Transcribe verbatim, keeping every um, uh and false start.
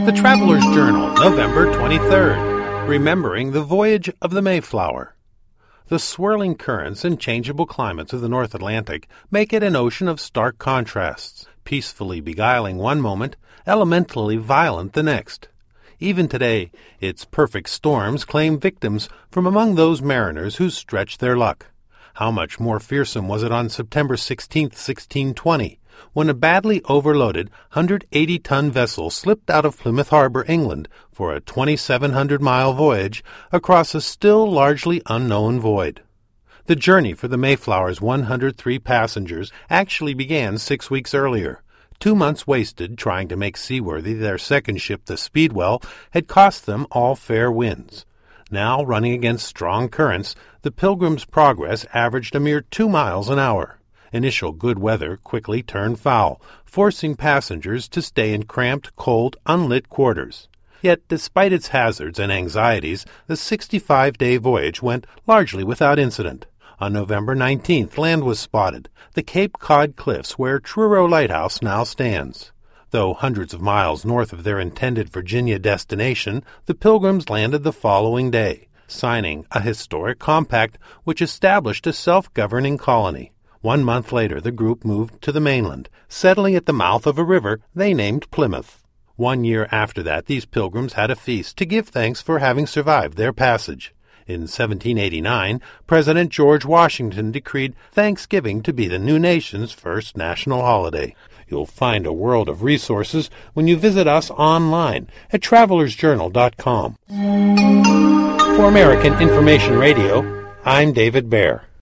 The Traveler's Journal, November twenty-third. Remembering the Voyage of the Mayflower. The swirling currents and changeable climates of the North Atlantic make it an ocean of stark contrasts, peacefully beguiling one moment, elementally violent the next. Even today, its perfect storms claim victims from among those mariners who stretched their luck. How much more fearsome was it on September sixteenth, sixteen twenty, when a badly overloaded one hundred eighty ton vessel slipped out of Plymouth Harbor, England, for a twenty-seven hundred mile voyage across a still largely unknown void. The journey for the Mayflower's one hundred three passengers actually began six weeks earlier. Two months wasted trying to make seaworthy their second ship, the Speedwell, had cost them all fair winds. Now, running against strong currents, the Pilgrim's progress averaged a mere two miles an hour. Initial good weather quickly turned foul, forcing passengers to stay in cramped, cold, unlit quarters. Yet, despite its hazards and anxieties, the sixty-five day voyage went largely without incident. On November nineteenth, land was spotted, the Cape Cod cliffs where Truro Lighthouse now stands. Though hundreds of miles north of their intended Virginia destination, the Pilgrims landed the following day, signing a historic compact which established a self-governing colony. One month later, the group moved to the mainland, settling at the mouth of a river they named Plymouth. One year after that, these pilgrims had a feast to give thanks for having survived their passage. In seventeen eighty-nine, President George Washington decreed Thanksgiving to be the new nation's first national holiday. You'll find a world of resources when you visit us online at travelers journal dot com. For American Information Radio, I'm David Baer.